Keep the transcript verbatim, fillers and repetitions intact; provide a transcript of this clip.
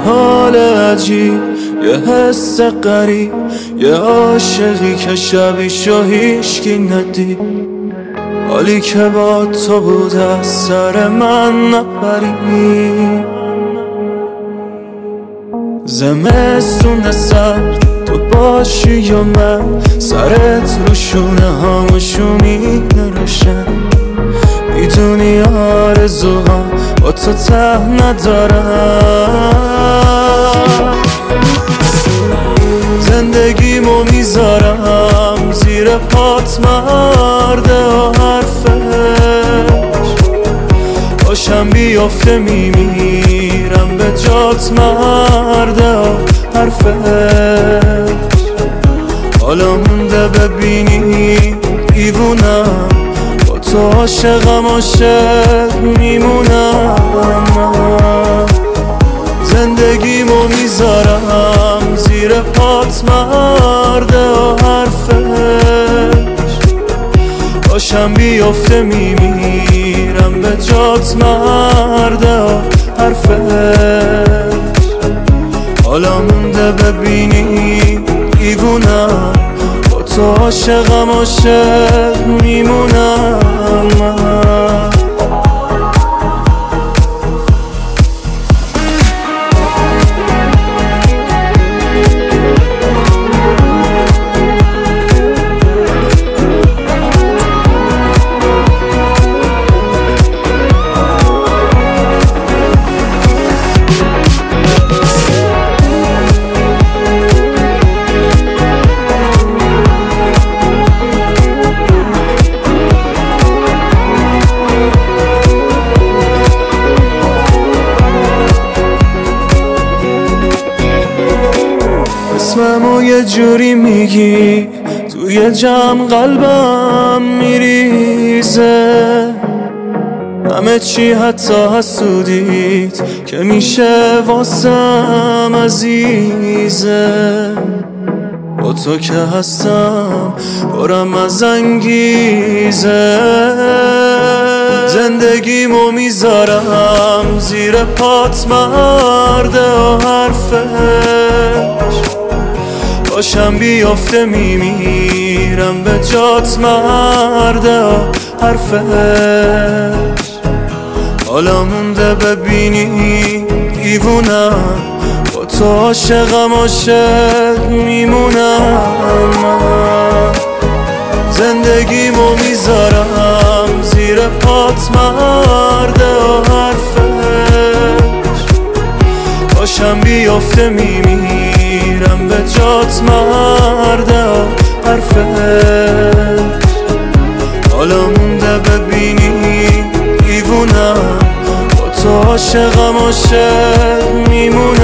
حال عجیب، یه حس غریب، یه عاشقی که شبیشو هیچکی ندید. حالی که با تو بود از سر من نبری. زمستون سرد تو باشی و من سرت رو شونه هامو شومیده روشن. میدونی آرزوها با تو ته ندارم. زندگیمو میذارم زیر پات مرده و حرفش باشم بیافته میمیرم به جات مرده و حرفش. حالا مونده ببینی دیوونم با تو عاشقم عاشق میمونم. زندگیمو میذارم زیر پات مرده و حرفش باشم بیافته میمیرم به جات مرده و حرفش. حالا مونده ببینی دیوونم با تو عاشقم عاشق میمونم. اسممو یه جوری میگی توی جمع قلبم میریزه. همه چی حتی حسودیت که میشه واسم عزیزه. با تو که هستم پرم از انگیزه. زندگیمو میذارم زیر پات مرده و حرفش باشم بیافته میمیرم به جات مرده و حرفش. حالا مونده ببینی دیوونم با تو عاشقم عاشق میمونم. زندگیمو میذارم زیر پات مرده و حرفش باشم بیافته میمیرم به جات مرده و حرفش. حالا مونده ببینی دیوونم با تو عاشقم عاشق میمونم.